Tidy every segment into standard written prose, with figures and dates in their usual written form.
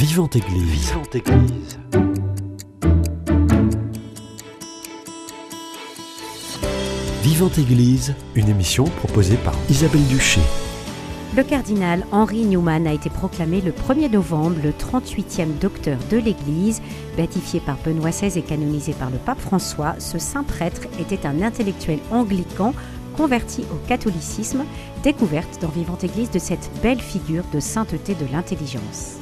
Vivante Église. Vivante Église. Vivante Église, une émission proposée par Isabelle Duché. Le cardinal Henry Newman a été proclamé le 1er novembre le 38e docteur de l'Église. Béatifié par Benoît XVI et canonisé par le pape François, ce saint prêtre était un intellectuel anglican converti au catholicisme, découverte dans Vivante Église de cette belle figure de sainteté de l'intelligence.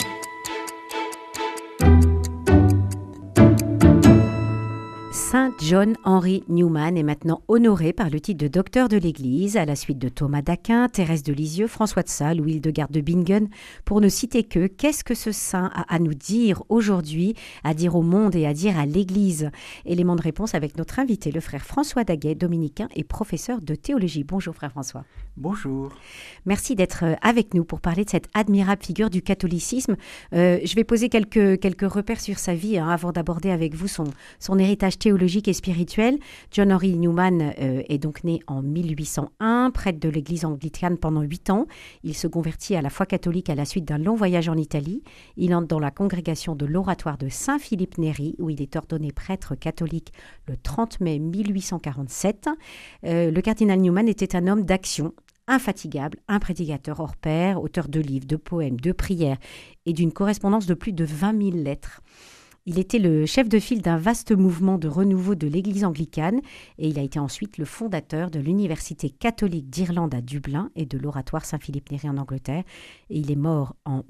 Saint John Henry Newman est maintenant honoré par le titre de docteur de l'Église à la suite de Thomas d'Aquin, Thérèse de Lisieux, François de Sales ou Hildegarde de Bingen. Pour ne citer que, qu'est-ce que ce saint a à nous dire aujourd'hui, à dire au monde et à dire à l'Église? Élément de réponse avec notre invité, le frère François Daguet, dominicain et professeur de théologie. Bonjour frère François. Bonjour. Merci d'être avec nous pour parler de cette admirable figure du catholicisme. Je vais poser quelques repères sur sa vie avant d'aborder avec vous son héritage théologique et spirituel. John Henry Newman est donc né en 1801, prêtre de l'église anglicane pendant 8 ans. Il se convertit à la foi catholique à la suite d'un long voyage en Italie. Il entre dans la congrégation de l'oratoire de Saint-Philippe Néri, où il est ordonné prêtre catholique le 30 mai 1847. Le cardinal Newman était un homme d'action, infatigable, un prédicateur hors pair, auteur de livres, de poèmes, de prières et d'une correspondance de plus de 20 000 lettres. Il était le chef de file d'un vaste mouvement de renouveau de l'Église anglicane et il a été ensuite le fondateur de l'Université catholique d'Irlande à Dublin et de l'Oratoire Saint-Philippe Néri en Angleterre. Et il est mort en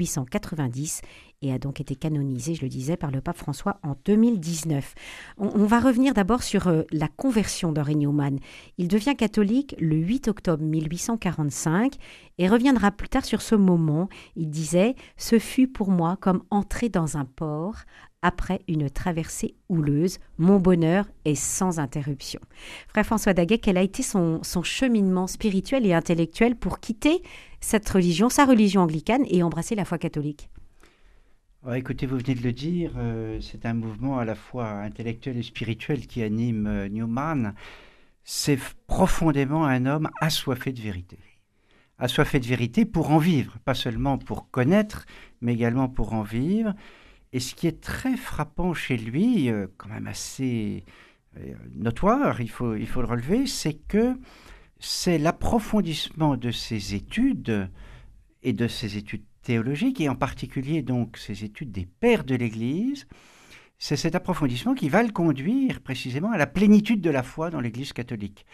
1890 et a donc été canonisé, je le disais, par le pape François en 2019. On va revenir d'abord sur la conversion d'Henry Newman. Il devient catholique le 8 octobre 1845 et reviendra plus tard sur ce moment. Il disait « Ce fut pour moi comme entrer dans un port ». Après une traversée houleuse, mon bonheur est sans interruption. Frère François Daguet, quel a été son cheminement spirituel et intellectuel pour quitter cette religion, sa religion anglicane, et embrasser la foi catholique? Écoutez, vous venez de le dire, c'est un mouvement à la fois intellectuel et spirituel qui anime Newman. C'est profondément un homme assoiffé de vérité. Assoiffé de vérité pour en vivre, pas seulement pour connaître, mais également pour en vivre. Et ce qui est très frappant chez lui, quand même assez notoire, il faut le relever, c'est que c'est l'approfondissement de ses études et de ses études théologiques, et en particulier donc ses études des pères de l'Église. C'est cet approfondissement qui va le conduire précisément à la plénitude de la foi dans l'Église catholique.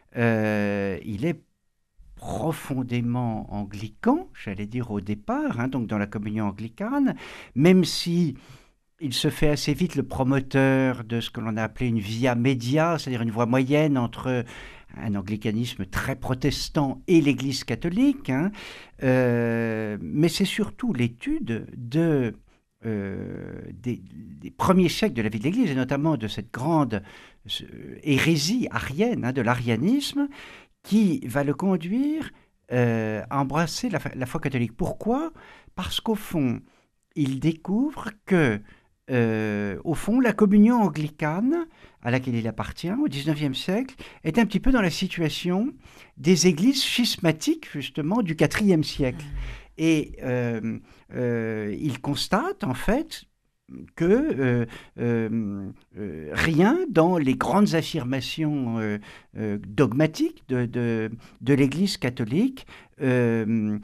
Il est profondément anglican, j'allais dire au départ, donc dans la communion anglicane, même si il se fait assez vite le promoteur de ce que l'on a appelé une via media, c'est-à-dire une voie moyenne entre un anglicanisme très protestant et l'Église catholique, mais c'est surtout l'étude des premiers siècles de la vie de l'Église, et notamment de cette grande hérésie arienne, de l'arianisme, qui va le conduire à embrasser la foi catholique. Pourquoi ? Parce qu'au fond, il découvre que, au fond, la communion anglicane, à laquelle il appartient au XIXe siècle, est un petit peu dans la situation des églises schismatiques, justement, du IVe siècle. Et il constate, en fait, que rien dans les grandes affirmations dogmatiques de l'Église catholique ne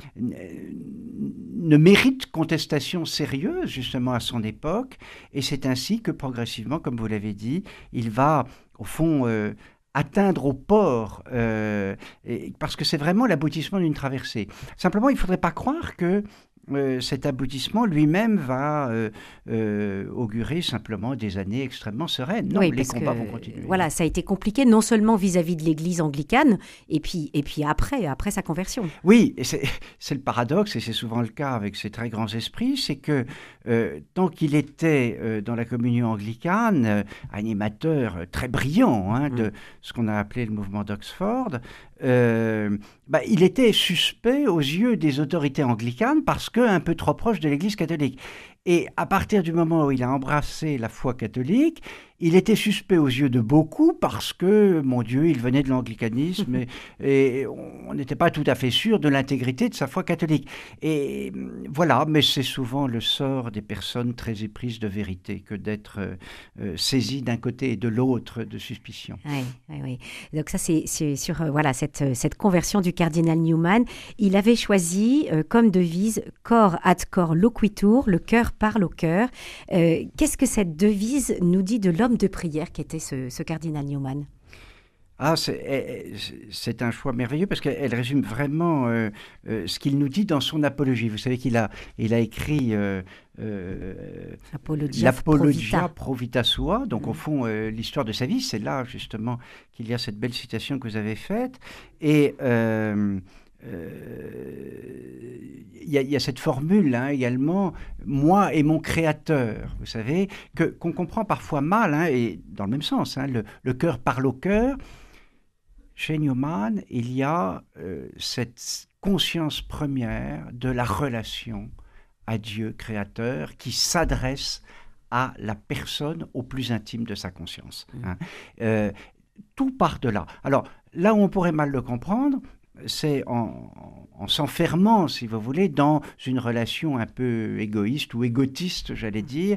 mérite contestation sérieuse justement à son époque, et c'est ainsi que progressivement, comme vous l'avez dit, il va au fond atteindre au port, parce que c'est vraiment l'aboutissement d'une traversée. Simplement, il ne faudrait pas croire que cet aboutissement lui-même va augurer simplement des années extrêmement sereines. Non, oui, les combats vont continuer. Voilà, ça a été compliqué, non seulement vis-à-vis de l'Église anglicane, et puis après sa conversion. Oui, et c'est le paradoxe, et c'est souvent le cas avec ces très grands esprits, c'est que tant qu'il était dans la communion anglicane, animateur très brillant de ce qu'on a appelé le mouvement d'Oxford, il était suspect aux yeux des autorités anglicanes parce qu'un peu trop proche de l'Église catholique. Et à partir du moment où il a embrassé la foi catholique, il était suspect aux yeux de beaucoup parce que, mon Dieu, il venait de l'anglicanisme et on n'était pas tout à fait sûr de l'intégrité de sa foi catholique. Et voilà, mais c'est souvent le sort des personnes très éprises de vérité que d'être saisies d'un côté et de l'autre de suspicion. Oui. Donc ça, c'est sur voilà, cette conversion du cardinal Newman. Il avait choisi comme devise « Cor ad cor loquitur », le cœur parle au cœur. Qu'est-ce que cette devise nous dit de l'homme de prière qui était ce cardinal Newman? C'est un choix merveilleux parce qu'elle résume vraiment ce qu'il nous dit dans son apologie. Vous savez qu'il a écrit l'Apologia pro vita sua, donc au fond l'histoire de sa vie. C'est là justement qu'il y a cette belle citation que vous avez faite. Et il y a cette formule également, moi et mon créateur, vous savez, qu'on comprend parfois mal, et dans le même sens, le cœur parle au cœur. Chez Newman, il y a cette conscience première de la relation à Dieu créateur qui s'adresse à la personne au plus intime de sa conscience. Tout part de là. Alors, là où on pourrait mal le comprendre, c'est en s'enfermant, si vous voulez, dans une relation un peu égoïste ou égotiste, j'allais dire,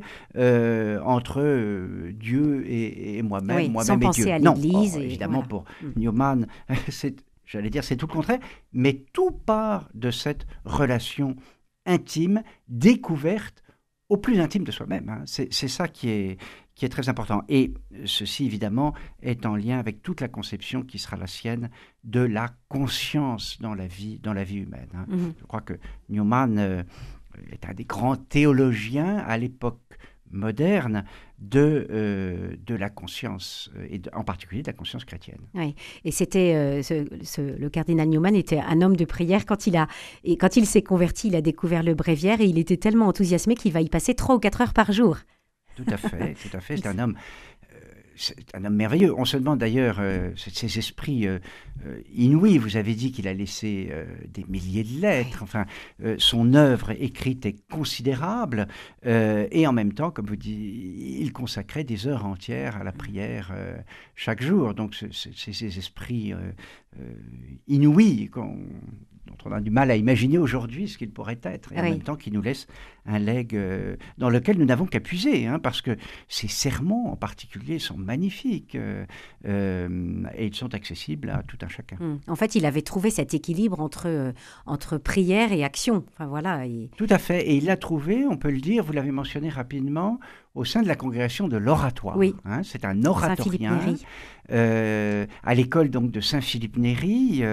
entre Dieu et moi-même, moi-même et Dieu. À l'Église. Évidemment, voilà. pour Newman, c'est tout le contraire, mais tout part de cette relation intime, découverte au plus intime de soi-même. C'est ça qui est très important. Et ceci, évidemment, est en lien avec toute la conception qui sera la sienne de la conscience dans la vie humaine. Je crois que Newman est un des grands théologiens à l'époque moderne de la conscience, et en particulier de la conscience chrétienne. Oui, et c'était le cardinal Newman était un homme de prière. Quand il s'est converti, il a découvert le bréviaire et il était tellement enthousiasmé qu'il va y passer 3 ou 4 heures par jour. Tout à fait. C'est un homme merveilleux. On se demande d'ailleurs, ces esprits inouïs, vous avez dit qu'il a laissé des milliers de lettres, enfin, son œuvre écrite est considérable, et en même temps, comme vous dites, il consacrait des heures entières à la prière chaque jour. Donc, ces esprits inouïs dont on a du mal à imaginer aujourd'hui ce qu'il pourrait être, et en même temps qui nous laisse un legs dans lequel nous n'avons qu'à puiser, parce que ces sermons en particulier sont magnifiques et ils sont accessibles à tout un chacun. En fait, il avait trouvé cet équilibre entre prière et action. Enfin, voilà. Tout à fait, et il l'a trouvé, on peut le dire, vous l'avez mentionné rapidement, au sein de la congrégation de l'Oratoire. Oui. C'est un oratorien à l'école donc de Saint-Philippe-Néri,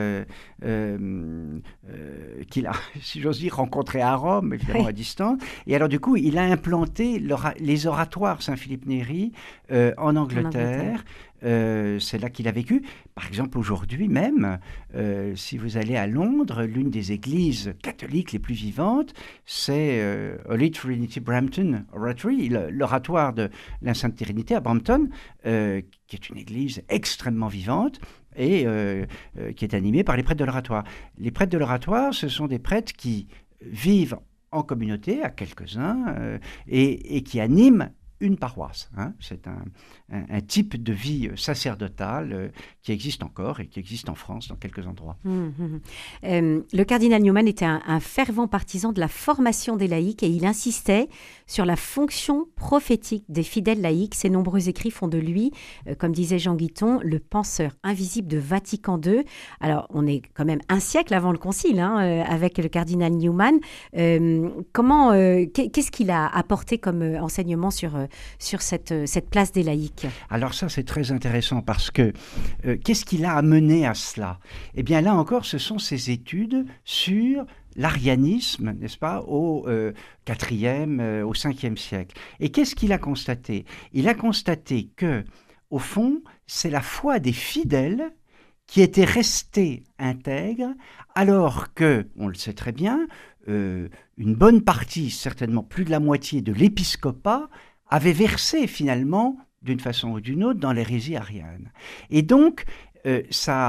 qu'il a, si j'ose dire, rencontré à Rome, évidemment à distance. Et alors du coup, il a implanté les oratoires Saint-Philippe-Néri en Angleterre. C'est là qu'il a vécu. Par exemple, aujourd'hui même, si vous allez à Londres, l'une des églises catholiques les plus vivantes, c'est Holy Trinity Brampton Oratory, l'oratoire de la Sainte Trinité à Brampton, qui est une église extrêmement vivante et qui est animée par les prêtres de l'oratoire. Les prêtres de l'oratoire, ce sont des prêtres qui vivent en communauté, à quelques-uns, et qui animent une paroisse. C'est un type de vie sacerdotale qui existe encore et qui existe en France dans quelques endroits. Le cardinal Newman était un fervent partisan de la formation des laïcs et il insistait sur la fonction prophétique des fidèles laïcs. Ses nombreux écrits font de lui, comme disait Jean Guiton, le penseur invisible de Vatican II. Alors, on est quand même un siècle avant le concile avec le cardinal Newman. Qu'est-ce qu'il a apporté comme enseignement sur cette place des laïcs? Alors ça, c'est très intéressant parce que qu'est-ce qui l'a amené à cela? Eh bien là encore, ce sont ses études sur l'arianisme, n'est-ce pas, au IVe, au Ve siècle. Et qu'est-ce qu'il a constaté? Il a constaté que, au fond, c'est la foi des fidèles qui était restée intègre, alors que, on le sait très bien, une bonne partie, certainement plus de la moitié de l'épiscopat, avait versé finalement, d'une façon ou d'une autre, dans l'hérésie ariane. Et donc, ça a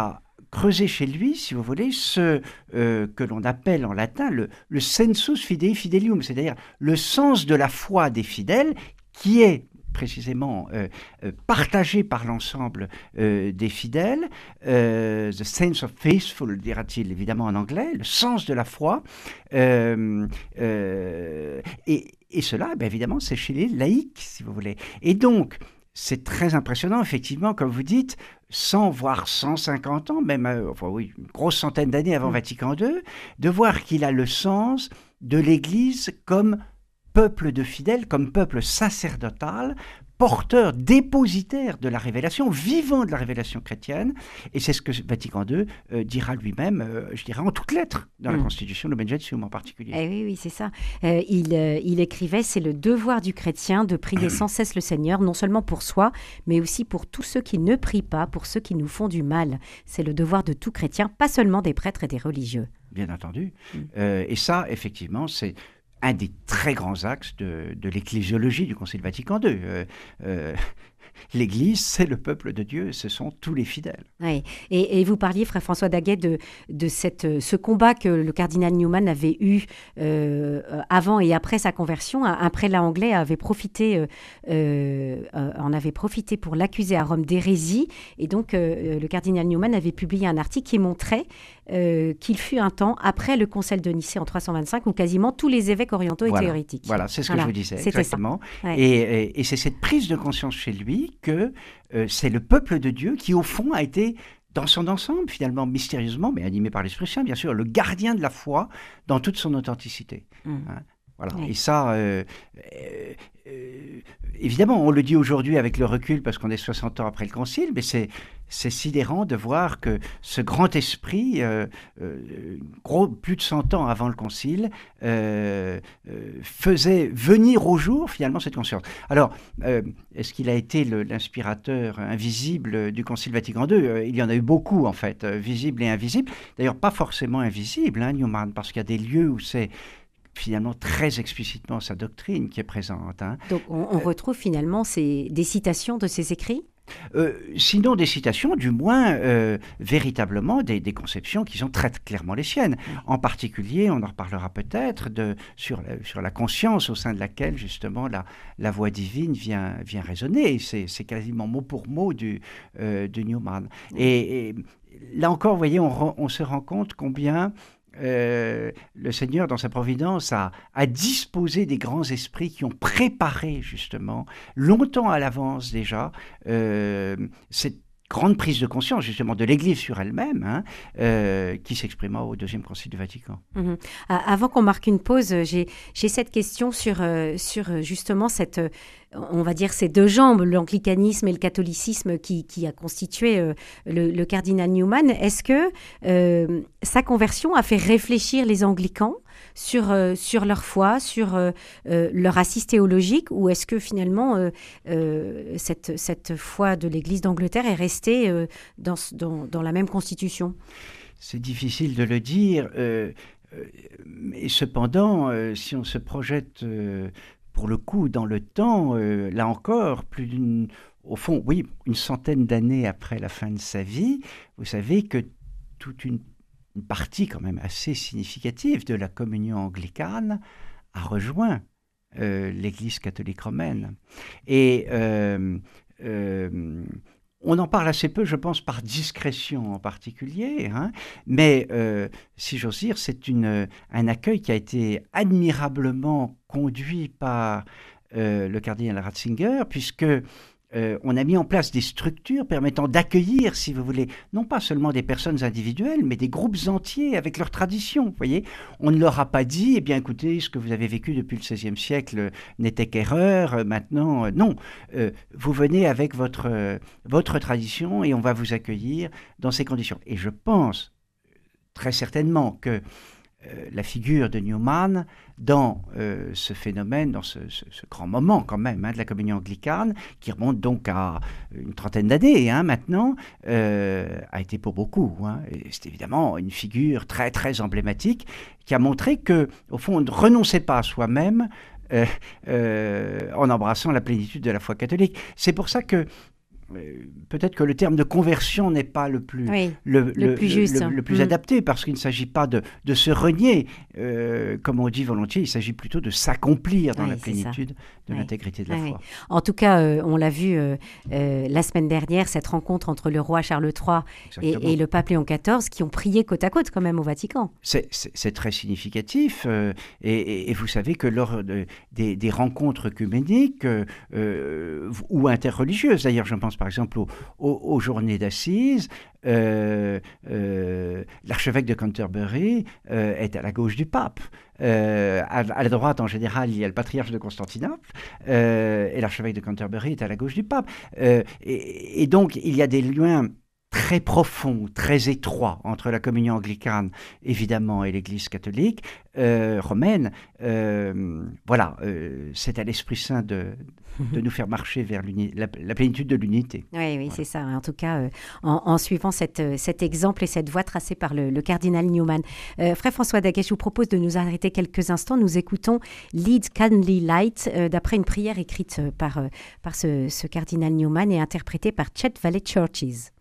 creuser chez lui, si vous voulez, ce que l'on appelle en latin le sensus fidei fidelium, c'est-à-dire le sens de la foi des fidèles, qui est précisément partagé par l'ensemble des fidèles, the sense of faithful, dira-t-il évidemment en anglais, le sens de la foi, et cela, évidemment, c'est chez les laïcs, si vous voulez. Et donc, c'est très impressionnant, effectivement, comme vous dites, 100 voire 150 ans, même une grosse centaine d'années avant Vatican II, de voir qu'il a le sens de l'Église comme peuple de fidèles, comme peuple sacerdotal, porteur, dépositaire de la révélation, vivant de la révélation chrétienne. Et c'est ce que Vatican II dira lui-même, je dirais en toutes lettres, dans la Constitution Lumen Gentium en particulier. Oui, c'est ça. Il écrivait, c'est le devoir du chrétien de prier sans cesse le Seigneur, non seulement pour soi, mais aussi pour tous ceux qui ne prient pas, pour ceux qui nous font du mal. C'est le devoir de tout chrétien, pas seulement des prêtres et des religieux. Bien entendu. Et ça, effectivement, c'est un des très grands axes de l'ecclésiologie du Concile Vatican II. L'Église, c'est le peuple de Dieu, ce sont tous les fidèles. Oui. Et vous parliez, frère François Daguet, de ce combat que le cardinal Newman avait eu avant et après sa conversion. Un prélat anglais en avait profité pour l'accuser à Rome d'hérésie. Et donc, le cardinal Newman avait publié un article qui montrait qu'il fut un temps, après le concile de Nicée en 325, où quasiment tous les évêques orientaux étaient hérétiques. Voilà, c'est ce que je vous disais, exactement. Ouais. Et c'est cette prise de conscience chez lui que c'est le peuple de Dieu qui, au fond, a été, dans son ensemble, finalement, mystérieusement, mais animé par l'Esprit Saint, bien sûr, le gardien de la foi dans toute son authenticité. Voilà. Oui. Et ça, évidemment, on le dit aujourd'hui avec le recul parce qu'on est 60 ans après le Concile, mais c'est sidérant de voir que ce grand esprit, plus de 100 ans avant le Concile, faisait venir au jour, finalement, cette conscience. Alors, est-ce qu'il a été l'inspirateur invisible du Concile Vatican II ? Il y en a eu beaucoup, en fait, visibles et invisibles. D'ailleurs, pas forcément invisibles, Newman, parce qu'il y a des lieux où c'est finalement très explicitement sa doctrine qui est présente. Donc on retrouve finalement des citations de ses écrits ? Sinon des citations, du moins véritablement des conceptions qui sont très clairement les siennes. En particulier, on en reparlera peut-être, sur la conscience au sein de laquelle justement la voix divine vient résonner. C'est quasiment mot pour mot de Newman. Et là encore, vous voyez, on se rend compte combien le Seigneur, dans sa providence, a disposé des grands esprits qui ont préparé, justement, longtemps à l'avance déjà, cette grande prise de conscience, justement, de l'Église sur elle-même, qui s'exprima au Deuxième Concile du Vatican. Avant qu'on marque une pause, j'ai cette question sur justement on va dire ces deux jambes, l'anglicanisme et le catholicisme qui a constitué le cardinal Newman. Est-ce que sa conversion a fait réfléchir les anglicans sur leur foi, sur leur assise théologique, ou est-ce que finalement cette foi de l'Église d'Angleterre est restée dans la même constitution ? C'est difficile de le dire, mais cependant, si on se projette pour le coup dans le temps, là encore, au fond, oui, une centaine d'années après la fin de sa vie, vous savez que toute une partie quand même assez significative de la communion anglicane a rejoint l'Église catholique romaine. Et on en parle assez peu, je pense, par discrétion en particulier, mais si j'ose dire, c'est un accueil qui a été admirablement conduit par le cardinal Ratzinger, puisque on a mis en place des structures permettant d'accueillir, si vous voulez, non pas seulement des personnes individuelles, mais des groupes entiers avec leurs traditions. Vous voyez, on ne leur a pas dit, eh bien écoutez, ce que vous avez vécu depuis le XVIe siècle n'était qu'erreur, maintenant, non. Vous venez avec votre tradition et on va vous accueillir dans ces conditions. Et je pense très certainement que la figure de Newman dans ce phénomène, dans ce grand moment quand même de la communion anglicane, qui remonte donc à une trentaine d'années maintenant, a été pour beaucoup. Et c'est évidemment une figure très très emblématique qui a montré que, au fond, on ne renonçait pas à soi-même en embrassant la plénitude de la foi catholique. C'est pour ça que peut-être que le terme de conversion n'est pas le plus, le plus juste. Le plus adapté, parce qu'il ne s'agit pas de se renier, comme on dit volontiers, il s'agit plutôt de s'accomplir dans la plénitude de l'intégrité de la foi. En tout cas, on l'a vu la semaine dernière, cette rencontre entre le roi Charles III et le pape Léon XIV, qui ont prié côte à côte quand même au Vatican. C'est très significatif, et vous savez que lors des rencontres œcuméniques ou interreligieuses, d'ailleurs je pense par exemple aux journées d'Assises, l'archevêque de Canterbury est à la gauche du pape. À la droite, en général, il y a le patriarche de Constantinople, et l'archevêque de Canterbury est à la gauche du pape. Et donc, il y a des liens très profond, très étroit entre la communion anglicane, évidemment, et l'Église catholique romaine. C'est à l'Esprit Saint de nous faire marcher vers la plénitude de l'unité. Oui, voilà. C'est ça. En tout cas, en suivant cet exemple et cette voie tracée par le cardinal Newman. Frère François Daguet, je vous propose de nous arrêter quelques instants. Nous écoutons Lead Kindly Light, d'après une prière écrite par ce cardinal Newman et interprétée par Chet Valley Churches.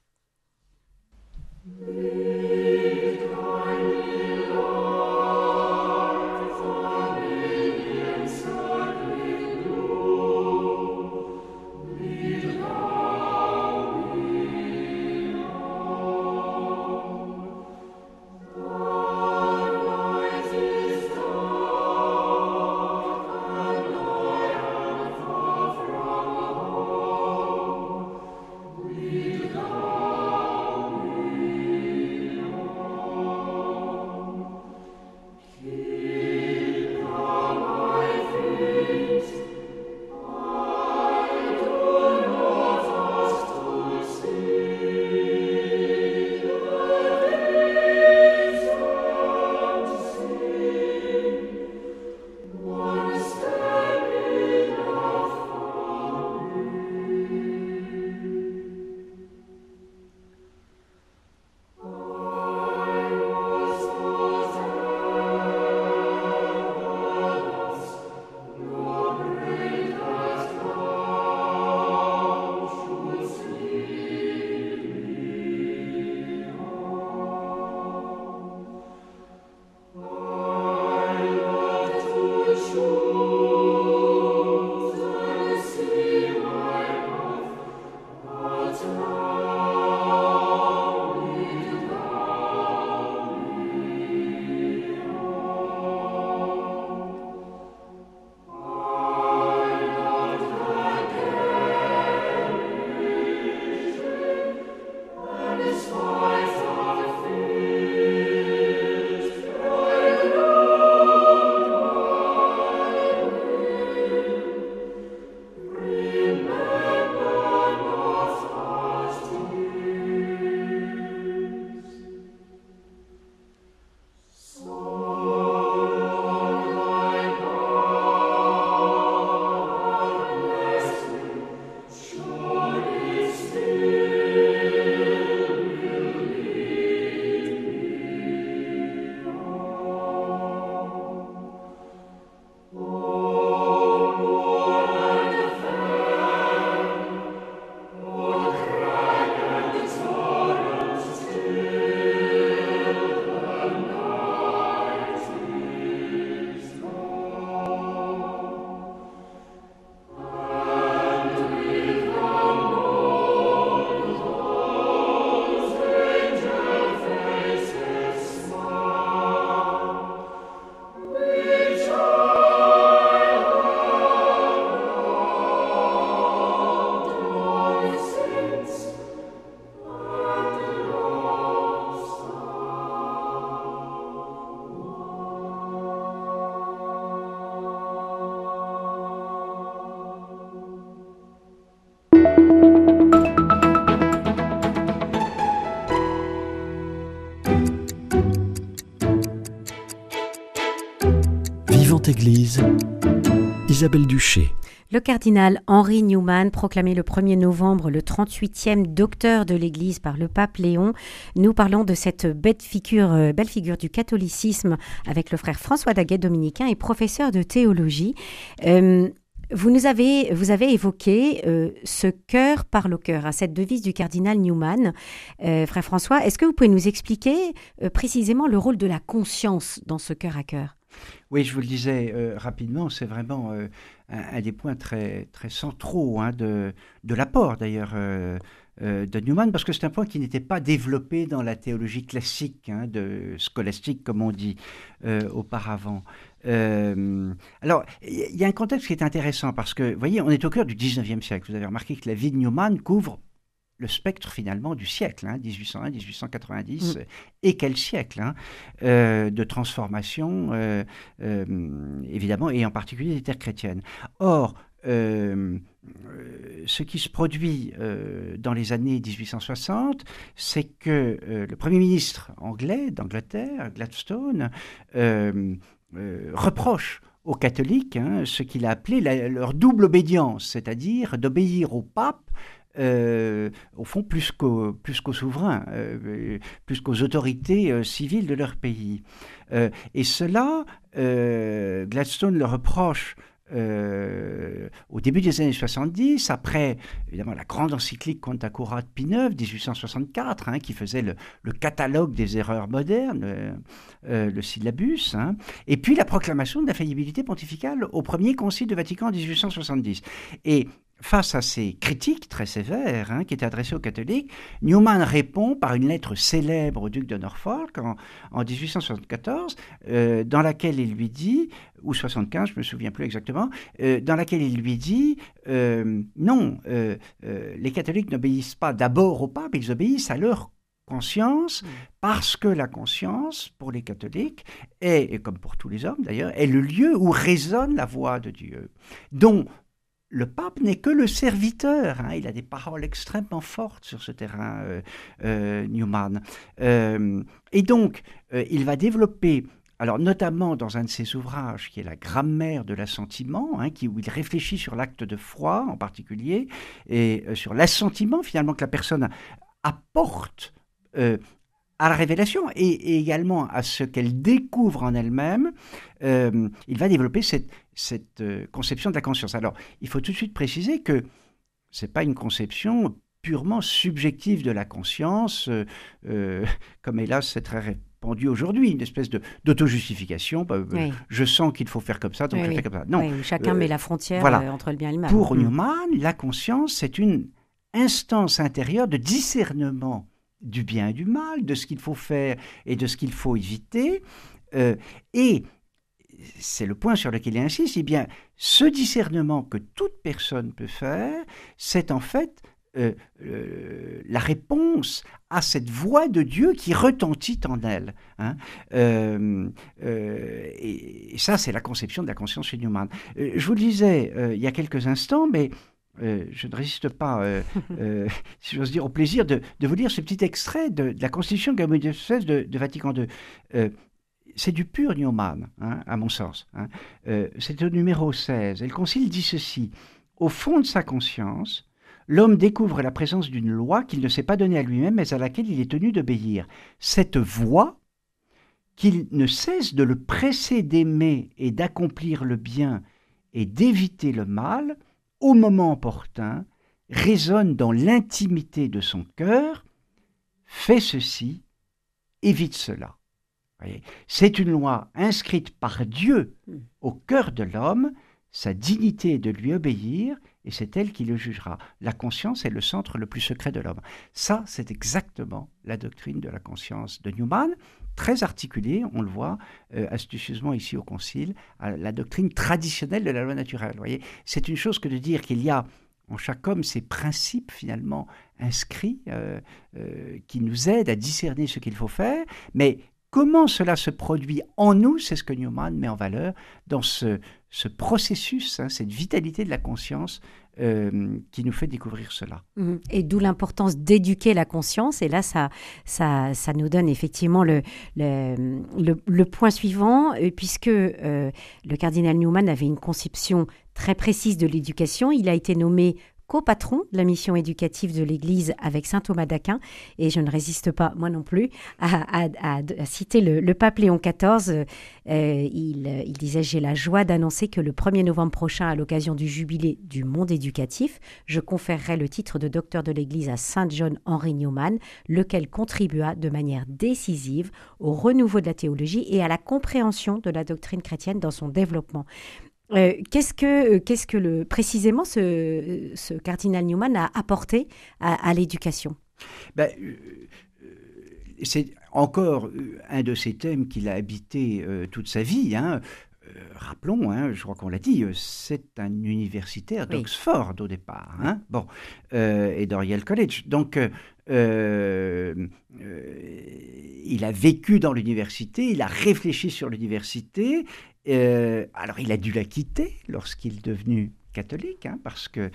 Église, Isabelle Duché. Le cardinal Henry Newman, proclamé le 1er novembre le 38e docteur de l'Église par le pape Léon. Nous parlons de cette belle figure du catholicisme avec le frère François Daguet, dominicain et professeur de théologie. Vous avez évoqué ce cœur parle au cœur, hein, cette devise du cardinal Newman. Frère François, est-ce que vous pouvez nous expliquer précisément le rôle de la conscience dans ce cœur à cœur? Oui, je vous le disais rapidement, c'est vraiment un des points très, très centraux de l'apport d'ailleurs de Newman, parce que c'est un point qui n'était pas développé dans la théologie classique, scolastique comme on dit auparavant. Alors, il y a un contexte qui est intéressant, parce que, vous voyez, on est au cœur du 19e siècle. Vous avez remarqué que la vie de Newman couvre le spectre finalement du siècle, 1801-1890, et quel siècle de transformation, évidemment, et en particulier des terres chrétiennes. Or, ce qui se produit dans les années 1860, c'est que le Premier ministre anglais d'Angleterre, Gladstone, reproche aux catholiques ce qu'il a appelé leur double obédience, c'est-à-dire d'obéir au pape au fond, plus qu'aux souverains, plus qu'aux autorités civiles de leur pays. Et cela, Gladstone le reproche au début des années 70, après évidemment la grande encyclique Contra Curat Pie IX, 1864, qui faisait le catalogue des erreurs modernes, le syllabus, et puis la proclamation de la faillibilité pontificale au premier concile de Vatican en 1870. Et face à ces critiques très sévères qui étaient adressées aux catholiques, Newman répond par une lettre célèbre au duc de Norfolk en 1874, dans laquelle il lui dit, ou 75, je ne me souviens plus exactement, dans laquelle il lui dit non, les catholiques n'obéissent pas d'abord au pape, ils obéissent à leur conscience, parce que la conscience, pour les catholiques, et comme pour tous les hommes d'ailleurs, est le lieu où résonne la voix de Dieu, dont le pape n'est que le serviteur. Il a des paroles extrêmement fortes sur ce terrain, Newman. Et donc, il va développer, alors notamment dans un de ses ouvrages, qui est la grammaire de l'assentiment, où il réfléchit sur l'acte de foi en particulier, et sur l'assentiment finalement que la personne apporte à la révélation et également à ce qu'elle découvre en elle-même, il va développer cette conception de la conscience. Alors, il faut tout de suite préciser que ce n'est pas une conception purement subjective de la conscience, comme hélas c'est très répandu aujourd'hui, une espèce d'auto-justification. Oui. Je sens qu'il faut faire comme ça, donc je fais comme ça. Non, chacun met la frontière entre le bien et le mal. Pour Newman, la conscience, c'est une instance intérieure de discernement du bien et du mal, de ce qu'il faut faire et de ce qu'il faut éviter. Et c'est le point sur lequel il insiste, eh bien, ce discernement que toute personne peut faire, c'est en fait la réponse à cette voix de Dieu qui retentit en elle. Et ça, c'est la conception de la conscience chez Newman. Je vous le disais il y a quelques instants, mais je ne résiste pas, si j'ose dire, au plaisir de vous lire ce petit extrait de la Constitution gaudium-diocèse de Vatican II. C'est du pur Newman, à mon sens. C'est au numéro 16. Et le Concile dit ceci. Au fond de sa conscience, l'homme découvre la présence d'une loi qu'il ne s'est pas donnée à lui-même, mais à laquelle il est tenu d'obéir. Cette voie, qu'il ne cesse de le presser d'aimer et d'accomplir le bien et d'éviter le mal, au moment opportun, résonne dans l'intimité de son cœur, fais ceci, évite cela. Voyez, c'est une loi inscrite par Dieu au cœur de l'homme, sa dignité est de lui obéir, et c'est elle qui le jugera. La conscience est le centre le plus secret de l'homme. Ça, c'est exactement la doctrine de la conscience de Newman, très articulée, on le voit astucieusement ici au Concile, à la doctrine traditionnelle de la loi naturelle. Vous voyez, c'est une chose que de dire qu'il y a en chaque homme ces principes finalement inscrits qui nous aident à discerner ce qu'il faut faire, mais comment cela se produit en nous, c'est ce que Newman met en valeur dans ce processus, cette vitalité de la conscience qui nous fait découvrir cela. Et d'où l'importance d'éduquer la conscience. Et là, ça nous donne effectivement le point suivant, puisque le cardinal Newman avait une conception très précise de l'éducation. Il a été nommé copatron de la mission éducative de l'Église avec saint Thomas d'Aquin. Et je ne résiste pas, moi non plus, à citer le pape Léon XIV. Il disait « J'ai la joie d'annoncer que le 1er novembre prochain, à l'occasion du jubilé du monde éducatif, je conférerai le titre de docteur de l'Église à saint John Henry Newman, lequel contribua de manière décisive au renouveau de la théologie et à la compréhension de la doctrine chrétienne dans son développement. » Qu'est-ce que précisément ce cardinal Newman a apporté à l'éducation? C'est encore un de ces thèmes qu'il a habité toute sa vie. Rappelons, je crois qu'on l'a dit, c'est un universitaire d'Oxford au départ, et d'Oriel College. Donc, il a vécu dans l'université, il a réfléchi sur l'université. Alors, il a dû la quitter lorsqu'il est devenu catholique, parce que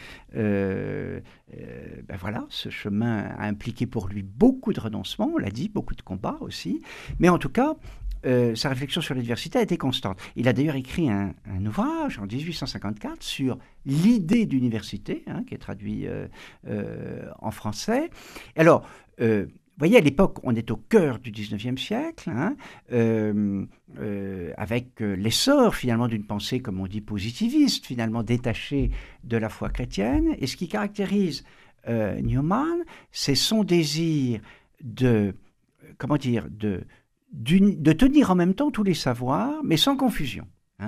ce chemin a impliqué pour lui beaucoup de renoncements, on l'a dit, beaucoup de combats aussi. Mais en tout cas, sa réflexion sur l'université a été constante. Il a d'ailleurs écrit un ouvrage en 1854 sur l'idée d'université, qui est traduit en français. Alors, vous voyez, à l'époque, on est au cœur du 19e siècle, avec l'essor finalement d'une pensée, comme on dit, positiviste, finalement détachée de la foi chrétienne. Et ce qui caractérise Newman, c'est son désir de tenir en même temps tous les savoirs, mais sans confusion.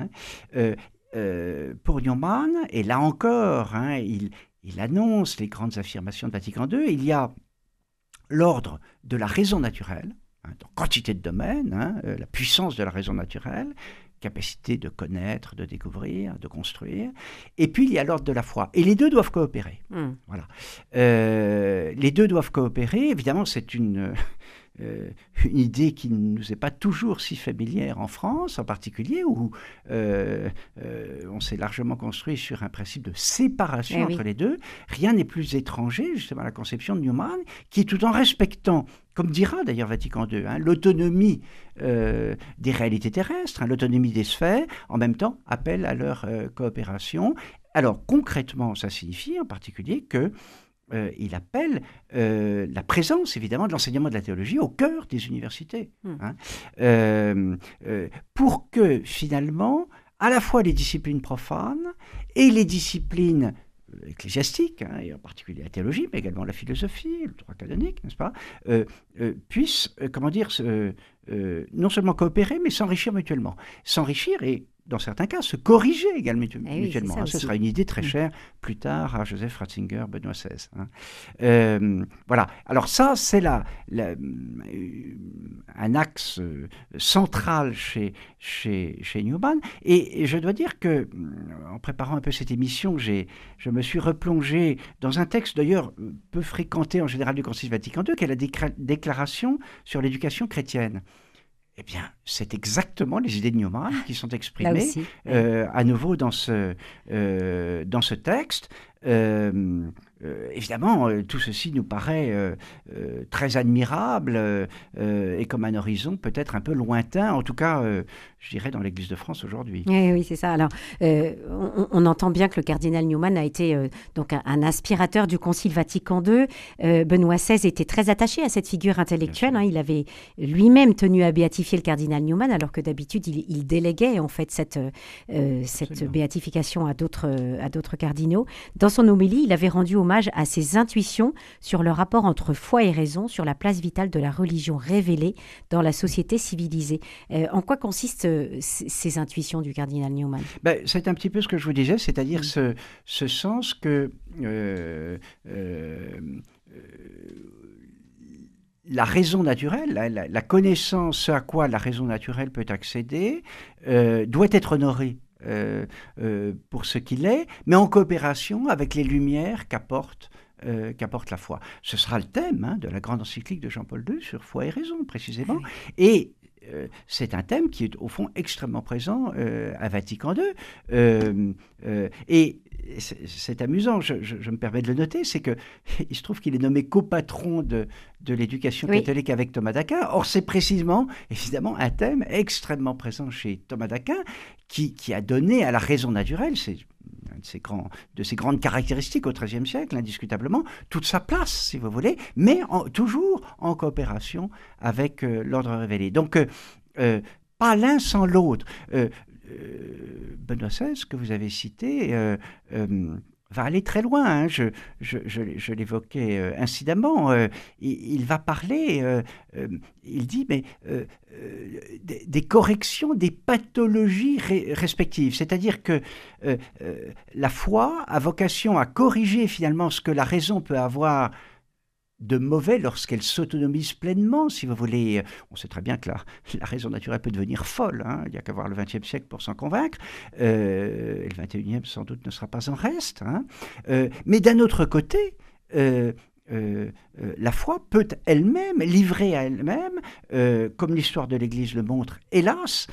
Pour Newman, et là encore, il annonce les grandes affirmations de Vatican II, il y a l'ordre de la raison naturelle, dans quantité de domaines, la puissance de la raison naturelle, capacité de connaître, de découvrir, de construire. Et puis, il y a l'ordre de la foi. Et les deux doivent coopérer. Voilà. Les deux doivent coopérer. Évidemment, c'est une idée qui ne nous est pas toujours si familière en France, en particulier, où on s'est largement construit sur un principe de séparation entre les deux. Rien n'est plus étranger, justement, à la conception de Newman, qui, tout en respectant, comme dira d'ailleurs Vatican II, l'autonomie des réalités terrestres, l'autonomie des sphères, en même temps, appelle à leur coopération. Alors, concrètement, ça signifie en particulier que il appelle la présence, évidemment, de l'enseignement de la théologie au cœur des universités. Pour que, finalement, à la fois les disciplines profanes et les disciplines ecclésiastiques, et en particulier la théologie, mais également la philosophie, le droit canonique, n'est-ce pas, puissent, non seulement coopérer, mais s'enrichir mutuellement. S'enrichir et, dans certains cas, se corriger également mutuellement. Ce sera une idée très chère plus tard à Joseph Ratzinger, Benoît XVI. Voilà. Alors ça, c'est un axe central chez Newman. Et je dois dire que, en préparant un peu cette émission, je me suis replongé dans un texte, d'ailleurs, peu fréquenté en général du Concile Vatican II, qui est la déclaration sur l'éducation chrétienne. Eh bien, c'est exactement les idées de Newman qui sont exprimées à nouveau dans ce texte. Évidemment, tout ceci nous paraît très admirable et comme un horizon peut-être un peu lointain, en tout cas, je dirais, dans l'Église de France aujourd'hui. Oui, c'est ça. Alors, on entend bien que le cardinal Newman a été donc un inspirateur du Concile Vatican II. Benoît XVI était très attaché à cette figure intellectuelle. Il avait lui-même tenu à béatifier le cardinal Newman, alors que d'habitude, il déléguait en fait cette béatification à d'autres cardinaux. Dans son homélie, il avait rendu hommage à ses intuitions sur le rapport entre foi et raison, sur la place vitale de la religion révélée dans la société civilisée. En quoi consistent ces intuitions du cardinal Newman? C'est un petit peu ce que je vous disais, c'est-à-dire ce sens que la raison naturelle, la connaissance, ce à quoi la raison naturelle peut accéder, doit être honorée pour ce qu'il est, mais en coopération avec les lumières qu'apporte la foi. Ce sera le thème de la grande encyclique de Jean-Paul II sur foi et raison, précisément. Et c'est un thème qui est au fond extrêmement présent à Vatican II. Et c'est amusant, je me permets de le noter, c'est qu'il se trouve qu'il est nommé copatron de l'éducation catholique avec Thomas d'Aquin. Or, c'est précisément, évidemment, un thème extrêmement présent chez Thomas d'Aquin qui a donné à la raison naturelle, c'est un de de ces grandes caractéristiques au XIIIe siècle, indiscutablement, toute sa place, si vous voulez, mais toujours en coopération avec l'ordre révélé. Donc, pas l'un sans l'autre. Benoît XVI, que vous avez cité, va aller très loin. Hein. Je l'évoquais incidemment. Il va parler, il dit, mais des corrections des pathologies respectives. C'est-à-dire que la foi a vocation à corriger finalement ce que la raison peut avoir de mauvais lorsqu'elle s'autonomise pleinement, si vous voulez. On sait très bien que la raison naturelle peut devenir folle. Hein. Il n'y a qu'à voir le XXe siècle pour s'en convaincre. Et le XXIe, sans doute, ne sera pas en reste. Hein. Mais d'un autre côté, la foi peut elle-même, livrée à elle-même, comme l'histoire de l'Église le montre, hélas,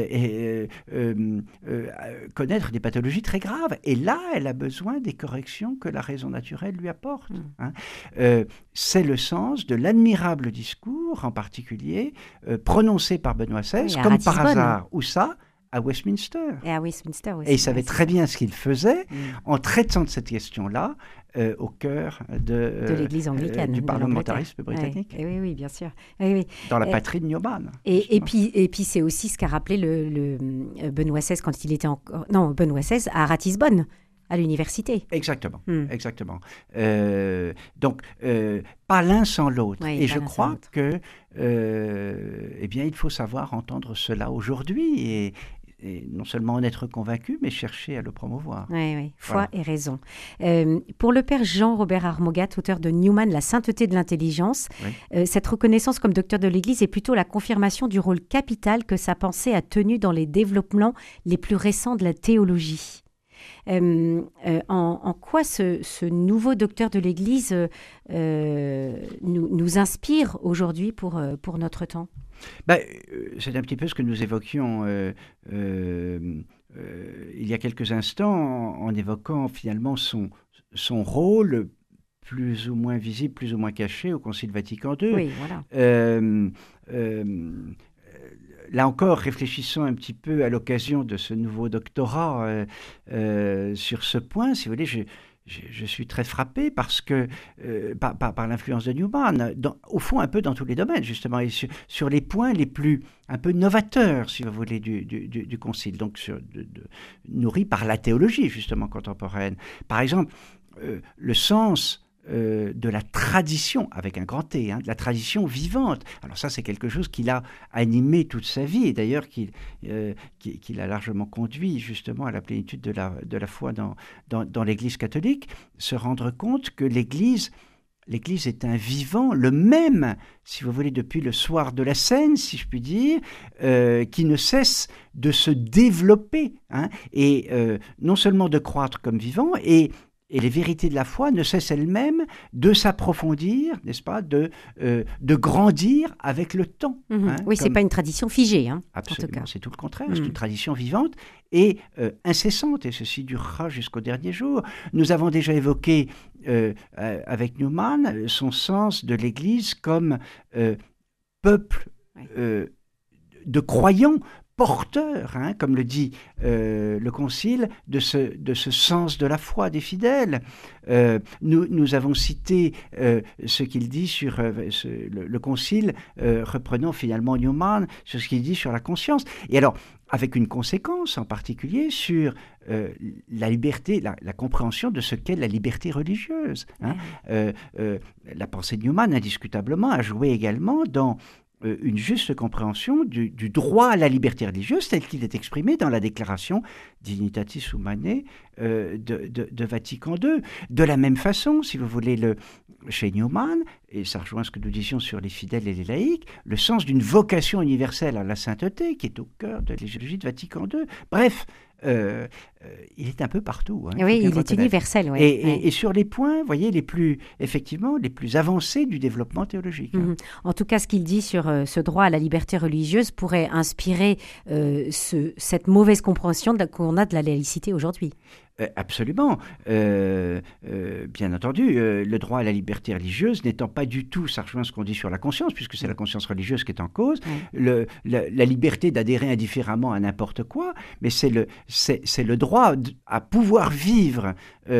connaître des pathologies très graves. Et là, elle a besoin des corrections que la raison naturelle lui apporte. Hein. C'est le sens de l'admirable discours, en particulier, prononcé par Benoît XVI, comme par hasard. Où ça ? À Westminster. Et à Westminster aussi. Et il savait très bien ce qu'il faisait en traitant de cette question-là au cœur de l'Église anglicane, du parlementarisme britannique. Oui, oui, bien sûr. Oui. Dans la patrie de Newman. Et puis c'est aussi ce qu'a rappelé le Benoît XVI quand il était encore... Non, Benoît XVI à Ratisbonne, à l'université. Exactement, exactement. Donc, pas l'un sans l'autre. Oui, et je crois que, eh bien, il faut savoir entendre cela aujourd'hui et non seulement en être convaincu, mais chercher à le promouvoir. Oui, foi et raison. Pour le père Jean-Robert Armogat, auteur de Newman, La sainteté de l'intelligence, cette reconnaissance comme docteur de l'Église est plutôt la confirmation du rôle capital que sa pensée a tenu dans les développements les plus récents de la théologie. En quoi ce nouveau docteur de l'Église nous inspire aujourd'hui pour notre temps ? C'est un petit peu ce que nous évoquions il y a quelques instants en évoquant finalement son rôle plus ou moins visible, plus ou moins caché au Concile Vatican II. Oui, voilà. Là encore, réfléchissons un petit peu à l'occasion de ce nouveau doctorat sur ce point. Si vous voulez, je suis très frappé parce que par l'influence de Newman, au fond un peu dans tous les domaines justement, et sur les points les plus un peu novateurs, si vous voulez, du Concile, donc nourri par la théologie justement contemporaine. Par exemple, le sens de la tradition, avec un grand T, de la tradition vivante. Alors ça, c'est quelque chose qui l'a animé toute sa vie, et d'ailleurs qui l'a largement conduit justement à la plénitude de la foi dans l'Église catholique, se rendre compte que l'Église est un vivant, le même, si vous voulez, depuis le soir de la Seine, si je puis dire, qui ne cesse de se développer, et non seulement de croître comme vivant, et les vérités de la foi ne cessent elles-mêmes de s'approfondir, n'est-ce pas, de grandir avec le temps. Oui, ce n'est pas une tradition figée, absolument, en tout cas. C'est tout le contraire, c'est une tradition vivante et incessante, et ceci durera jusqu'au dernier jour. Nous avons déjà évoqué avec Newman son sens de l'Église comme peuple de croyants, porteur, comme le dit le Concile, de ce sens de la foi des fidèles. Nous avons cité ce qu'il dit sur le Concile, reprenant finalement Newman, sur ce qu'il dit sur la conscience. Et alors, avec une conséquence en particulier sur la liberté, la compréhension de ce qu'est la liberté religieuse. La pensée de Newman, indiscutablement, a joué également dans une juste compréhension du droit à la liberté religieuse tel qu'il est exprimé dans la déclaration Dignitatis Humanae de Vatican II. De la même façon, si vous voulez, chez Newman, et ça rejoint ce que nous disions sur les fidèles et les laïcs, le sens d'une vocation universelle à la sainteté qui est au cœur de l'exégèse de Vatican II. Bref, il est un peu partout. Oui, il est universel. Oui. Et sur les points, vous voyez, les plus avancés du développement théologique. En tout cas, ce qu'il dit sur ce droit à la liberté religieuse pourrait inspirer cette mauvaise compréhension qu'on a de la laïcité aujourd'hui. Absolument. Bien entendu, le droit à la liberté religieuse n'étant pas du tout, ça rejoint ce qu'on dit sur la conscience, puisque c'est la conscience religieuse qui est en cause, la liberté d'adhérer indifféremment à n'importe quoi, mais c'est le droit à pouvoir vivre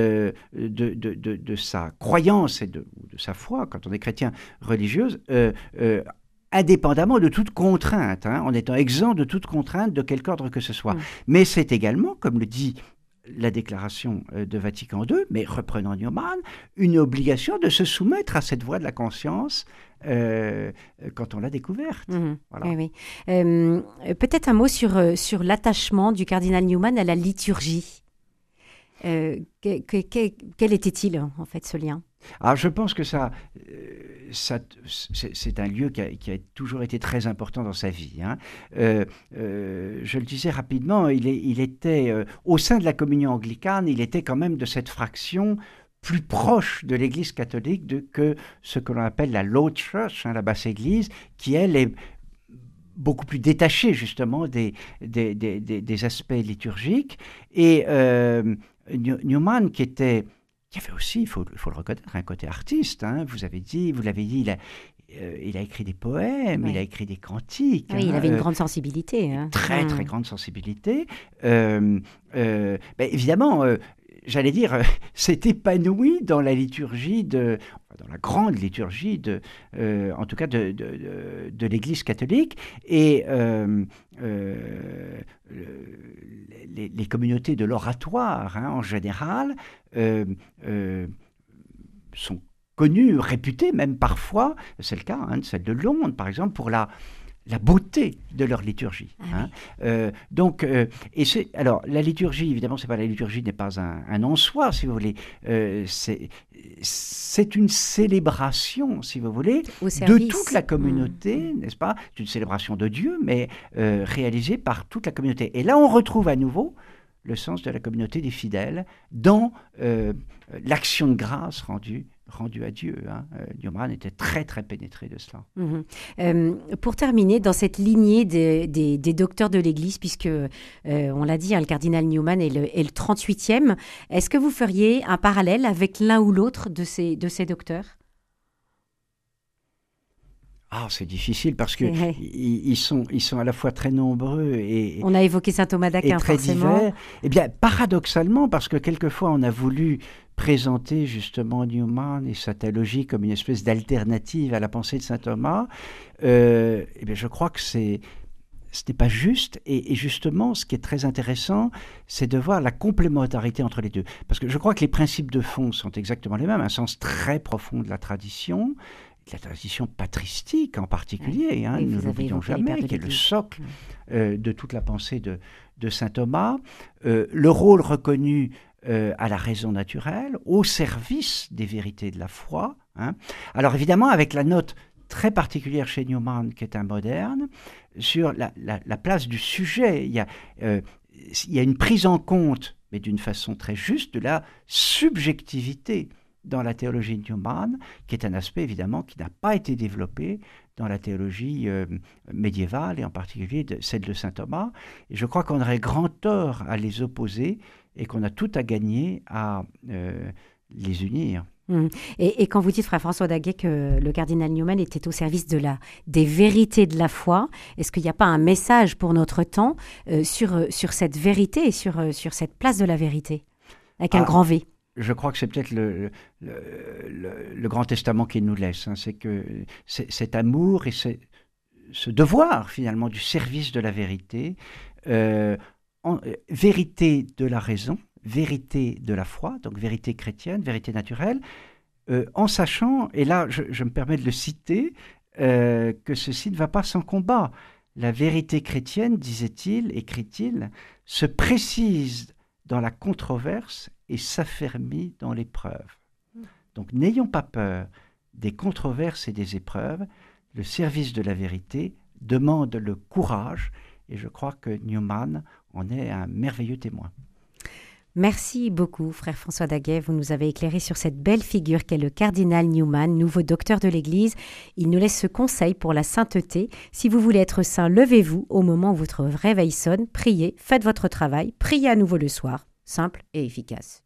de sa croyance et de sa foi, quand on est chrétien religieuse, indépendamment de toute contrainte, en étant exempt de toute contrainte de quelque ordre que ce soit. Mais c'est également, comme le dit la déclaration de Vatican II, mais reprenant Newman, une obligation de se soumettre à cette voie de la conscience quand on l'a découverte. Voilà. Oui. Peut-être un mot sur l'attachement du cardinal Newman à la liturgie. Quel était-il, en fait, ce lien ? Alors, je pense que c'est un lieu qui a toujours été très important dans sa vie. Je le disais rapidement, il était, au sein de la communion anglicane, il était quand même de cette fraction plus proche de l'Église catholique que ce que l'on appelle la Low Church, la basse Église, qui, elle, est beaucoup plus détachée, justement, des aspects liturgiques. Et Newman, qui avait aussi, il faut le reconnaître, un côté artiste. Vous l'avez dit, il a écrit des poèmes, il a écrit des cantiques. Oui, il avait une grande sensibilité. Très, très grande sensibilité. Évidemment, j'allais dire, s'est épanoui dans la liturgie dans la grande liturgie en tout cas de l'Église catholique, et les communautés de l'oratoire en général sont connues, réputées même parfois, c'est le cas de celle de Londres par exemple, pour la beauté de leur liturgie. Alors, la liturgie, évidemment, la liturgie n'est pas un en soi, si vous voulez. C'est une célébration, si vous voulez, de toute la communauté, n'est-ce pas ? C'est une célébration de Dieu, mais réalisée par toute la communauté. Et là, on retrouve à nouveau le sens de la communauté des fidèles dans l'action de grâce rendue à Dieu. Newman était très, très pénétré de cela. Pour terminer, dans cette lignée des docteurs de l'Église, puisque, on l'a dit, le cardinal Newman est le 38e, est-ce que vous feriez un parallèle avec l'un ou l'autre de ces docteurs ? C'est difficile parce que ils sont à la fois très nombreux et on a évoqué saint Thomas d'Aquin, très forcément. divers. Eh bien, paradoxalement, parce que quelquefois on a voulu présenter justement Newman et sa théologie comme une espèce d'alternative à la pensée de saint Thomas, je crois que ce n'est pas juste. Et justement, ce qui est très intéressant, c'est de voir la complémentarité entre les deux. Parce que je crois que les principes de fond sont exactement les mêmes, un sens très profond de la tradition patristique en particulier, ne l'oublions jamais, qui est le socle de toute la pensée de saint Thomas, le rôle reconnu à la raison naturelle, au service des vérités de la foi. Alors évidemment, avec la note très particulière chez Newman, qui est un moderne, sur la place du sujet. Il y a une prise en compte, mais d'une façon très juste, de la subjectivité dans la théologie de Newman, qui est un aspect évidemment qui n'a pas été développé dans la théologie médiévale, et en particulier celle de saint Thomas. Et je crois qu'on aurait grand tort à les opposer et qu'on a tout à gagner à les unir. Et quand vous dites, frère François Daguet, que le cardinal Newman était au service des vérités de la foi, est-ce qu'il n'y a pas un message pour notre temps sur cette vérité et sur cette place de la vérité, avec un grand V ? Je crois que c'est peut-être le grand testament qu'il nous laisse. C'est que cet amour et ce devoir, finalement, du service de la vérité, vérité de la raison, vérité de la foi, donc vérité chrétienne, vérité naturelle, en sachant, et là je me permets de le citer, que ceci ne va pas sans combat. La vérité chrétienne, disait-il, écrit-il, se précise dans la controverse et s'affermit dans l'épreuve. Donc n'ayons pas peur des controverses et des épreuves. Le service de la vérité demande le courage, et je crois que Newman en est un merveilleux témoin. Merci beaucoup, frère François Daguet. Vous nous avez éclairé sur cette belle figure qu'est le cardinal Newman, nouveau docteur de l'Église. Il nous laisse ce conseil pour la sainteté. Si vous voulez être saint, levez-vous au moment où votre réveil sonne, priez, faites votre travail, priez à nouveau le soir. simple et efficace.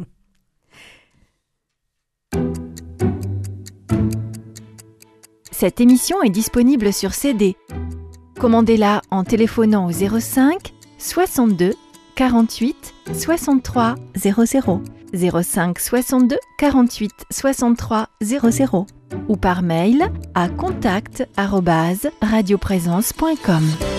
Cette émission est disponible sur CD. Commandez-la en téléphonant au 05 62 48 63 00, 05 62 48 63 00 ou par mail à contact@radioprésence.com.